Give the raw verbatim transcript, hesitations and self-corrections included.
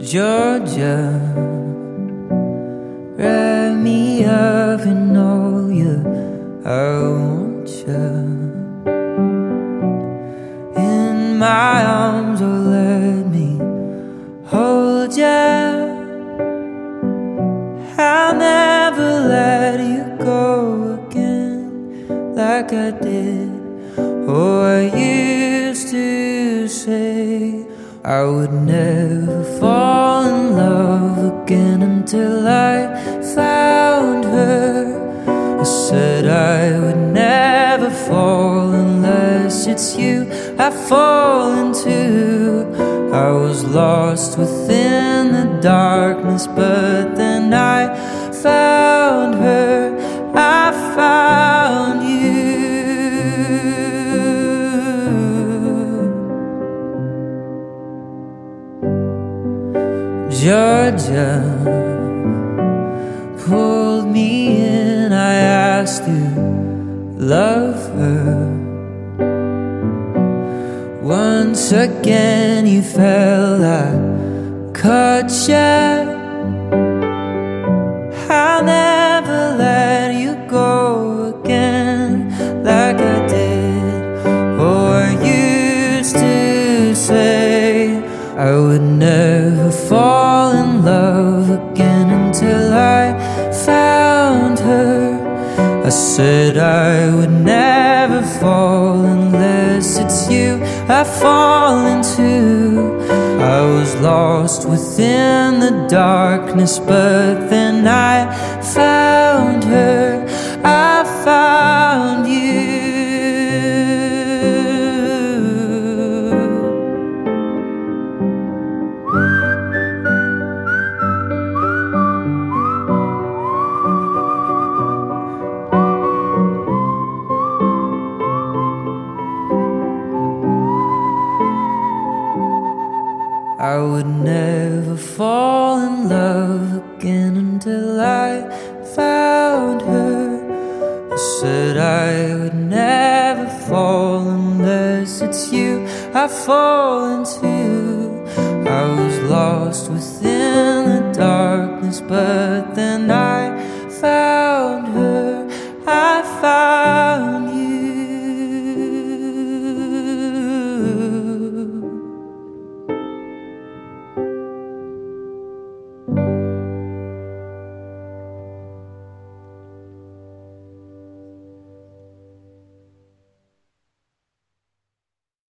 Georgia, wrap me up in all you, I want you in my arms, oh let me hold you. I'll never let you go again like I did. Oh, I used to say I would never fall in love again until I found her. I said I would never fall unless it's you I fall into. I was lost within the darkness, but then I found her, I found you. Georgia pulled me in, I asked to love her. Once again you fell, I caught you. I'll never let you go again like I did. Oh, I used to say I would never fall in love again until I found her. I said I would never fall unless it's you I fall into. I was lost within the darkness, but then I found her, I found you. I would never fall in love again until I found her. I said I would never fall unless it's you I fall into. I was lost within the darkness, but then I